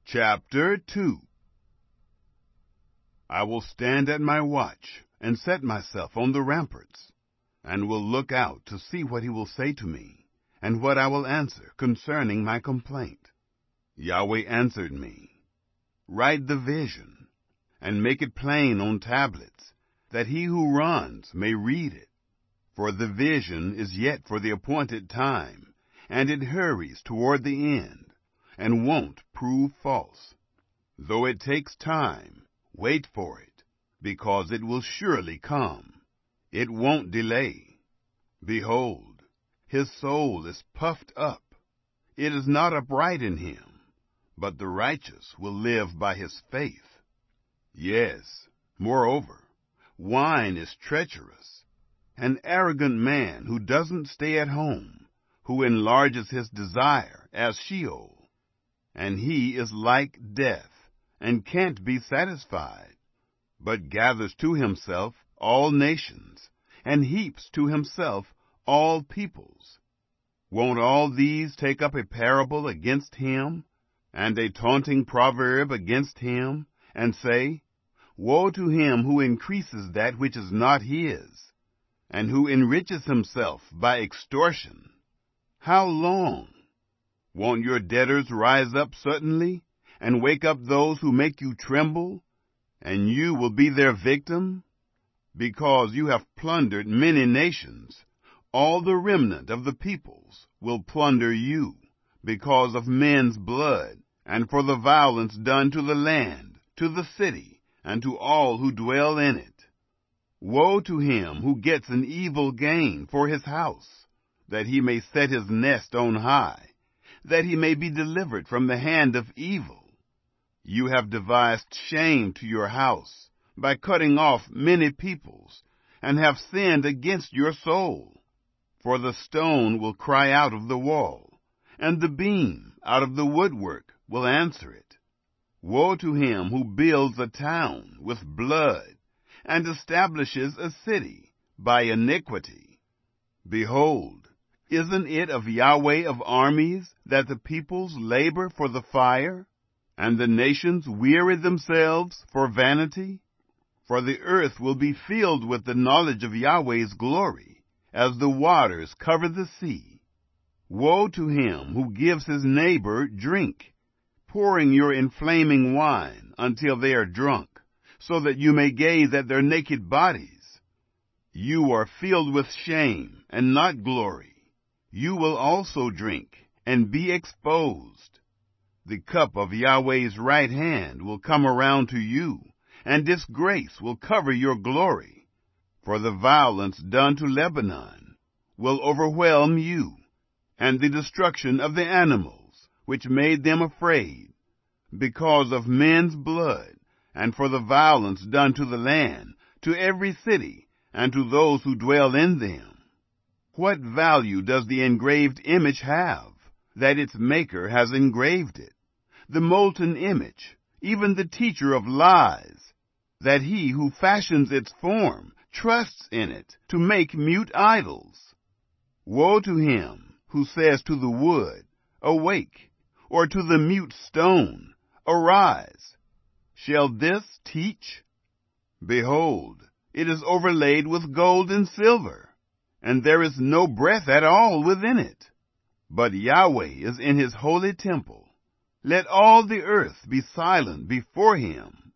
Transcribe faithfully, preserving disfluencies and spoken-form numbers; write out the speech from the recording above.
Chapter two. I will stand at my watch, and set myself on the ramparts, and will look out to see what he will say to me, and what I will answer concerning my complaint. Yahweh answered me, Write the vision, and make it plain on tablets, that he who runs may read it. For the vision is yet for the appointed time, and it hurries toward the end, and won't prove false. Though it takes time, wait for it, because it will surely come. It won't delay. Behold, his soul is puffed up. It is not upright in him, but the righteous will live by his faith. Yes, moreover, wine is treacherous. An arrogant man who doesn't stay at home, who enlarges his desire as Sheol. And he is like death, and can't be satisfied, but gathers to himself all nations, and heaps to himself all peoples. Won't all these take up a parable against him, and a taunting proverb against him, and say, Woe to him who increases that which is not his, and who enriches himself by extortion? How long? Won't your debtors rise up suddenly, and wake up those who make you tremble, and you will be their victim? Because you have plundered many nations, all the remnant of the peoples will plunder you, because of men's blood, and for the violence done to the land, to the city, and to all who dwell in it. Woe to him who gets an evil gain for his house, that he may set his nest on high, that he may be delivered from the hand of evil. You have devised shame to your house by cutting off many peoples, and have sinned against your soul. For the stone will cry out of the wall, and the beam out of the woodwork will answer it. Woe to him who builds a town with blood, and establishes a city by iniquity. Behold, isn't it of Yahweh of armies that the peoples labor for the fire, and the nations weary themselves for vanity? For the earth will be filled with the knowledge of Yahweh's glory, as the waters cover the sea. Woe to him who gives his neighbor drink, pouring your inflaming wine until they are drunk, so that you may gaze at their naked bodies. You are filled with shame and not glory. You will also drink and be exposed. The cup of Yahweh's right hand will come around to you, and disgrace will cover your glory. For the violence done to Lebanon will overwhelm you, and the destruction of the animals which made them afraid, because of men's blood, and for the violence done to the land, to every city, and to those who dwell in them. What value does the engraved image have, that its maker has engraved it? The molten image, even the teacher of lies, that he who fashions its form trusts in it to make mute idols. Woe to him who says to the wood, Awake, or to the mute stone, Arise. Shall this teach? Behold, it is overlaid with gold and silver, and there is no breath at all within it. But Yahweh is in his holy temple. Let all the earth be silent before him.